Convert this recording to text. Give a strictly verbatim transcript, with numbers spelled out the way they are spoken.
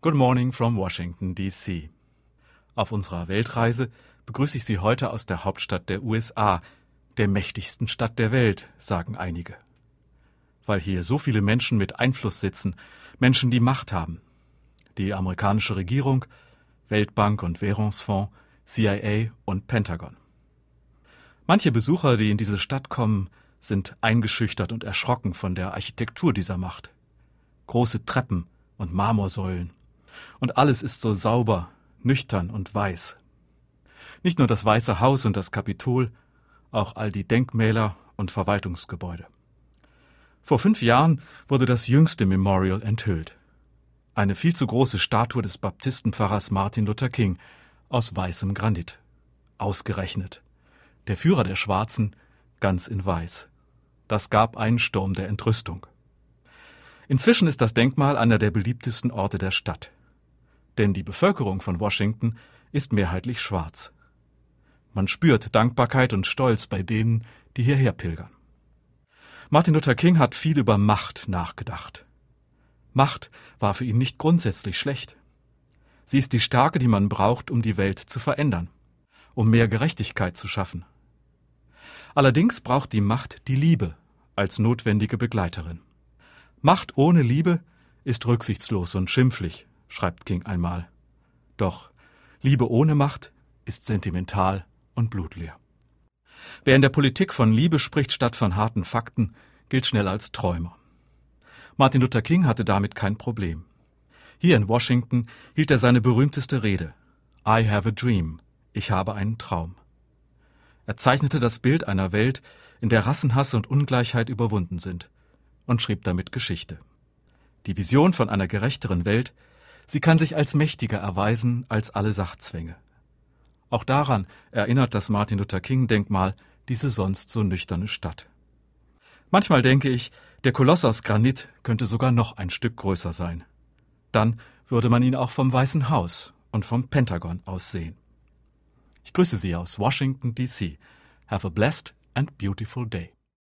Good morning from Washington, D C Auf unserer Weltreise begrüße ich Sie heute aus der Hauptstadt der U S A, der mächtigsten Stadt der Welt, sagen einige. Weil hier so viele Menschen mit Einfluss sitzen, Menschen, die Macht haben. Die amerikanische Regierung, Weltbank und Währungsfonds, C I A und Pentagon. Manche Besucher, die in diese Stadt kommen, sind eingeschüchtert und erschrocken von der Architektur dieser Macht. Große Treppen und Marmorsäulen. Und alles ist so sauber, nüchtern und weiß. Nicht nur das Weiße Haus und das Kapitol, auch all die Denkmäler und Verwaltungsgebäude. Vor fünf Jahren wurde das jüngste Memorial enthüllt. Eine viel zu große Statue des Baptistenpfarrers Martin Luther King aus weißem Granit. Ausgerechnet. Der Führer der Schwarzen ganz in weiß. Das gab einen Sturm der Entrüstung. Inzwischen ist das Denkmal einer der beliebtesten Orte der Stadt. Denn die Bevölkerung von Washington ist mehrheitlich schwarz. Man spürt Dankbarkeit und Stolz bei denen, die hierher pilgern. Martin Luther King hat viel über Macht nachgedacht. Macht war für ihn nicht grundsätzlich schlecht. Sie ist die Stärke, die man braucht, um die Welt zu verändern, um mehr Gerechtigkeit zu schaffen. Allerdings braucht die Macht die Liebe als notwendige Begleiterin. Macht ohne Liebe ist rücksichtslos und schimpflich, schreibt King einmal. Doch Liebe ohne Macht ist sentimental und blutleer. Wer in der Politik von Liebe spricht statt von harten Fakten, gilt schnell als Träumer. Martin Luther King hatte damit kein Problem. Hier in Washington hielt er seine berühmteste Rede. I have a dream. Ich habe einen Traum. Er zeichnete das Bild einer Welt, in der Rassenhass und Ungleichheit überwunden sind, und schrieb damit Geschichte. Die Vision von einer gerechteren Welt, sie kann sich als mächtiger erweisen als alle Sachzwänge. Auch daran erinnert das Martin Luther King-Denkmal diese sonst so nüchterne Stadt. Manchmal denke ich, der Koloss aus Granit könnte sogar noch ein Stück größer sein. Dann würde man ihn auch vom Weißen Haus und vom Pentagon aus sehen. Ich grüße Sie aus Washington, D C Have a blessed and beautiful day.